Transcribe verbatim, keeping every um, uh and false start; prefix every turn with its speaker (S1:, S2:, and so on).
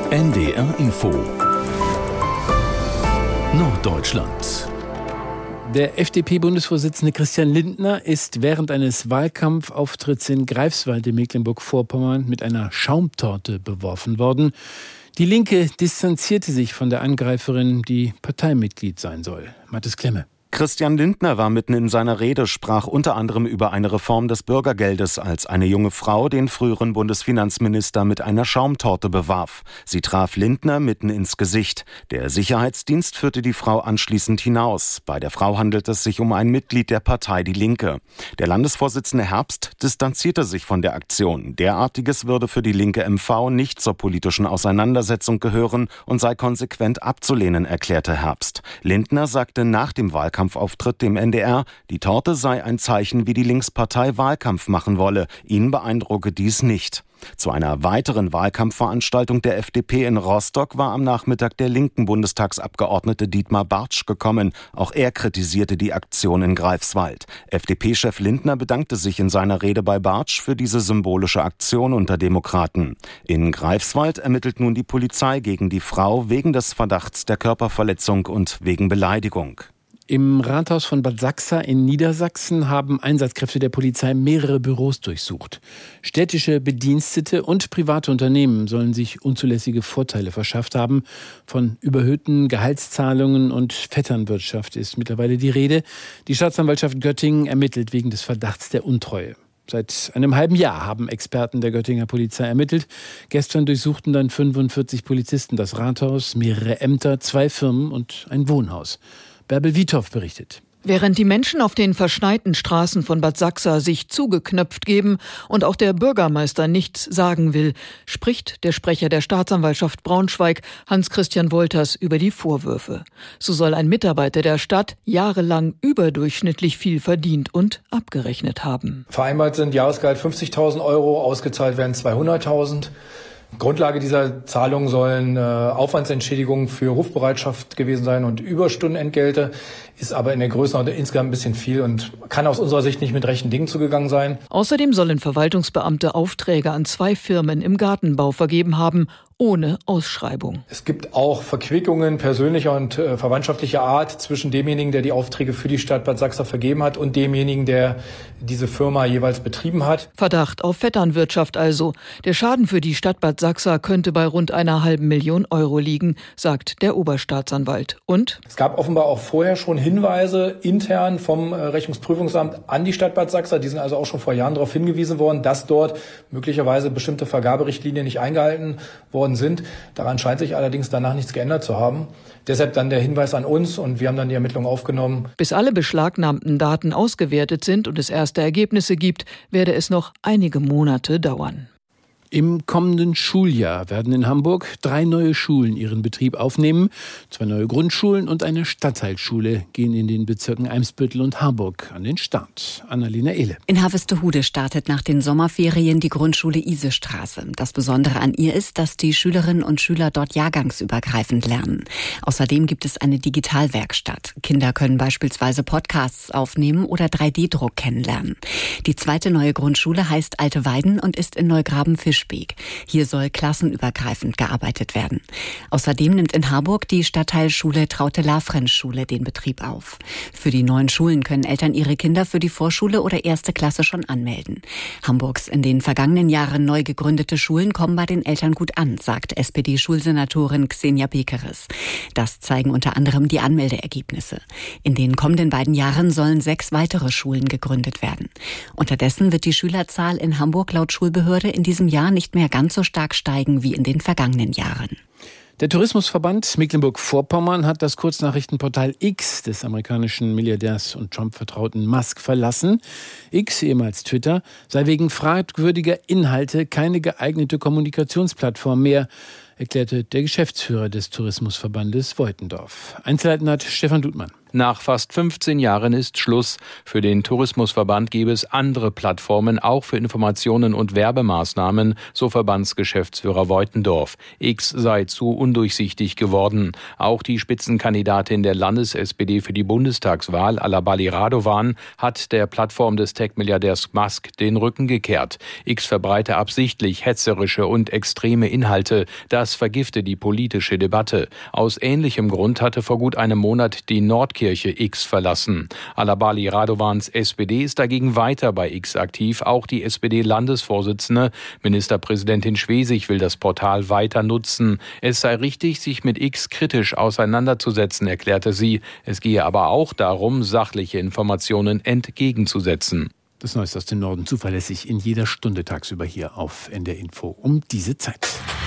S1: N D R Info Norddeutschland.
S2: Der F D P-Bundesvorsitzende Christian Lindner ist während eines Wahlkampfauftritts in Greifswald in Mecklenburg-Vorpommern mit einer Schaumtorte beworfen worden. Die Linke distanzierte sich von der Angreiferin, die Parteimitglied sein soll. Mathis Klemme.
S3: Christian Lindner war mitten in seiner Rede, sprach unter anderem über eine Reform des Bürgergeldes, als eine junge Frau den früheren Bundesfinanzminister mit einer Schaumtorte bewarf. Sie traf Lindner mitten ins Gesicht. Der Sicherheitsdienst führte die Frau anschließend hinaus. Bei der Frau handelt es sich um ein Mitglied der Partei Die Linke. Der Landesvorsitzende Herbst distanzierte sich von der Aktion. Derartiges würde für die linke M V nicht zur politischen Auseinandersetzung gehören und sei konsequent abzulehnen, erklärte Herbst. Lindner sagte nach dem Wahlkampf Auftritt dem N D R, die Torte sei ein Zeichen, wie die Linkspartei Wahlkampf machen wolle. Ihn beeindrucke dies nicht. Zu einer weiteren Wahlkampfveranstaltung der F D P in Rostock war am Nachmittag der linken Bundestagsabgeordnete Dietmar Bartsch gekommen. Auch er kritisierte die Aktion in Greifswald. F D P-Chef Lindner bedankte sich in seiner Rede bei Bartsch für diese symbolische Aktion unter Demokraten. In Greifswald ermittelt nun die Polizei gegen die Frau wegen des Verdachts der Körperverletzung und wegen Beleidigung.
S2: Im Rathaus von Bad Sachsa in Niedersachsen haben Einsatzkräfte der Polizei mehrere Büros durchsucht. Städtische Bedienstete und private Unternehmen sollen sich unzulässige Vorteile verschafft haben. Von überhöhten Gehaltszahlungen und Vetternwirtschaft ist mittlerweile die Rede. Die Staatsanwaltschaft Göttingen ermittelt wegen des Verdachts der Untreue. Seit einem halben Jahr haben Experten der Göttinger Polizei ermittelt. Gestern durchsuchten dann fünfundvierzig Polizisten das Rathaus, mehrere Ämter, zwei Firmen und ein Wohnhaus. Bärbel Wiethoff berichtet.
S4: Während die Menschen auf den verschneiten Straßen von Bad Sachsa sich zugeknöpft geben und auch der Bürgermeister nichts sagen will, spricht der Sprecher der Staatsanwaltschaft Braunschweig, Hans-Christian Wolters, über die Vorwürfe. So soll ein Mitarbeiter der Stadt jahrelang überdurchschnittlich viel verdient und abgerechnet haben.
S5: Vereinbart sind Jahresgehalt fünfzigtausend Euro, ausgezahlt werden zweihunderttausend. Grundlage dieser Zahlungen sollen äh, Aufwandsentschädigungen für Rufbereitschaft gewesen sein und Überstundenentgelte, ist aber in der Größenordnung insgesamt ein bisschen viel und kann aus unserer Sicht nicht mit rechten Dingen zugegangen sein.
S4: Außerdem sollen Verwaltungsbeamte Aufträge an zwei Firmen im Gartenbau vergeben haben, ohne Ausschreibung.
S5: Es gibt auch Verquickungen persönlicher und äh, verwandtschaftlicher Art zwischen demjenigen, der die Aufträge für die Stadt Bad Sachsa vergeben hat, und demjenigen, der diese Firma jeweils betrieben hat.
S4: Verdacht auf Vetternwirtschaft also. Der Schaden für die Stadt Bad Sachsa könnte bei rund einer halben Million Euro liegen, sagt der Oberstaatsanwalt. Und?
S5: Es gab offenbar auch vorher schon Hinweise intern vom äh, Rechnungsprüfungsamt an die Stadt Bad Sachsa. Die sind also auch schon vor Jahren darauf hingewiesen worden, dass dort möglicherweise bestimmte Vergaberichtlinien nicht eingehalten worden sind. Daran scheint sich allerdings danach nichts geändert zu haben. Deshalb dann der Hinweis an uns und wir haben dann die Ermittlungen aufgenommen.
S4: Bis alle beschlagnahmten Daten ausgewertet sind und es erste Ergebnisse gibt, werde es noch einige Monate dauern.
S2: Im kommenden Schuljahr werden in Hamburg drei neue Schulen ihren Betrieb aufnehmen. Zwei neue Grundschulen und eine Stadtteilschule gehen in den Bezirken Eimsbüttel und Harburg an den Start. Annalena Ehle.
S6: In Harvestehude startet nach den Sommerferien die Grundschule Isestraße. Das Besondere an ihr ist, dass die Schülerinnen und Schüler dort jahrgangsübergreifend lernen. Außerdem gibt es eine Digitalwerkstatt. Kinder können beispielsweise Podcasts aufnehmen oder drei D Druck kennenlernen. Die zweite neue Grundschule heißt Alte Weiden und ist in Neugraben-Fischbeek. Hier soll klassenübergreifend gearbeitet werden. Außerdem nimmt in Harburg die Stadtteilschule Traute-Lafrenz-Schule den Betrieb auf. Für die neuen Schulen können Eltern ihre Kinder für die Vorschule oder erste Klasse schon anmelden. Hamburgs in den vergangenen Jahren neu gegründete Schulen kommen bei den Eltern gut an, sagt S P D-Schulsenatorin Xenia Bekeres. Das zeigen unter anderem die Anmeldeergebnisse. In den kommenden beiden Jahren sollen sechs weitere Schulen gegründet werden. Unterdessen wird die Schülerzahl in Hamburg laut Schulbehörde in diesem Jahr nicht mehr ganz so stark steigen wie in den vergangenen Jahren.
S2: Der Tourismusverband Mecklenburg-Vorpommern hat das Kurznachrichtenportal X des amerikanischen Milliardärs und Trump-Vertrauten Musk verlassen. X, ehemals Twitter, sei wegen fragwürdiger Inhalte keine geeignete Kommunikationsplattform mehr, erklärte der Geschäftsführer des Tourismusverbandes Voitendorf. Einzelheiten hat Stefan Dudmann.
S7: Nach fast fünfzehn Jahren ist Schluss. Für den Tourismusverband gäbe es andere Plattformen, auch für Informationen und Werbemaßnahmen, so Verbandsgeschäftsführer Voitendorf. X sei zu undurchsichtig geworden. Auch die Spitzenkandidatin der Landes-S P D für die Bundestagswahl, Alabali Radovan, hat der Plattform des Tech-Milliardärs Musk den Rücken gekehrt. X verbreite absichtlich hetzerische und extreme Inhalte. Das vergifte die politische Debatte. Aus ähnlichem Grund hatte vor gut einem Monat die Nordkirche X verlassen. Alabali Radovans S P D ist dagegen weiter bei X aktiv. Auch die S P D-Landesvorsitzende, Ministerpräsidentin Schwesig, will das Portal weiter nutzen. Es sei richtig, sich mit X kritisch auseinanderzusetzen, erklärte sie. Es gehe aber auch darum, sachliche Informationen entgegenzusetzen.
S2: Das Neueste aus dem Norden zuverlässig in jeder Stunde tagsüber hier auf N D R Info um diese Zeit.